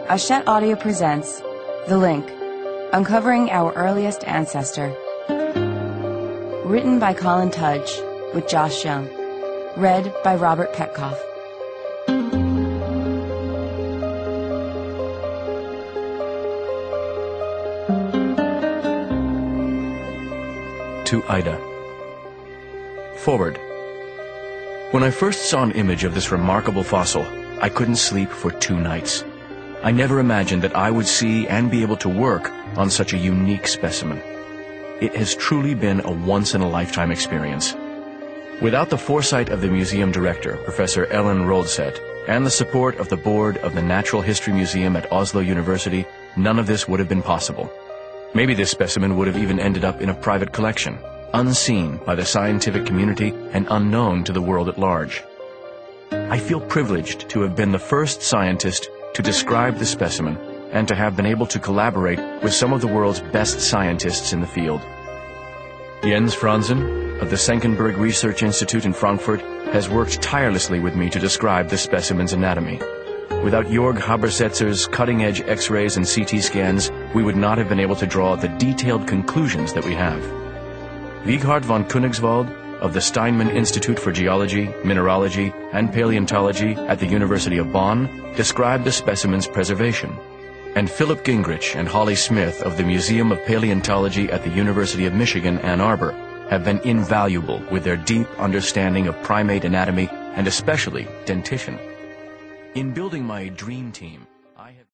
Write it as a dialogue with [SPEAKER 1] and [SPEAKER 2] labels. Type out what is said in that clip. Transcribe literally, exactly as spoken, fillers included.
[SPEAKER 1] Hachette Audio presents The Link, Uncovering Our Earliest Ancestor. Written by Colin Tudge, with Josh Young. Read by Robert Petkoff.
[SPEAKER 2] To Ida. Forward. When I first saw an image of this remarkable fossil, I couldn't sleep for two nights. I never imagined that I would see and be able to work on such a unique specimen. It has truly been a once-in-a-lifetime experience. Without the foresight of the museum director, Professor Ellen Roldset, and the support of the board of the Natural History Museum at Oslo University, none of this would have been possible. Maybe this specimen would have even ended up in a private collection, unseen by the scientific community and unknown to the world at large. I feel privileged to have been the first scientist to describe the specimen and to have been able to collaborate with some of the world's best scientists in the field. Jens Franzen of the Senckenberg Research Institute in Frankfurt has worked tirelessly with me to describe the specimen's anatomy. Without Jörg Habersetzer's cutting-edge X-rays and C T scans, we would not have been able to draw the detailed conclusions that we have. Wieghard von Königswald of the Steinmann Institute for Geology, Mineralogy, and Paleontology at the University of Bonn described the specimen's preservation. And Philip Gingrich and Holly Smith of the Museum of Paleontology at the University of Michigan, Ann Arbor, have been invaluable with their deep understanding of primate anatomy and especially dentition. In building my dream team, I have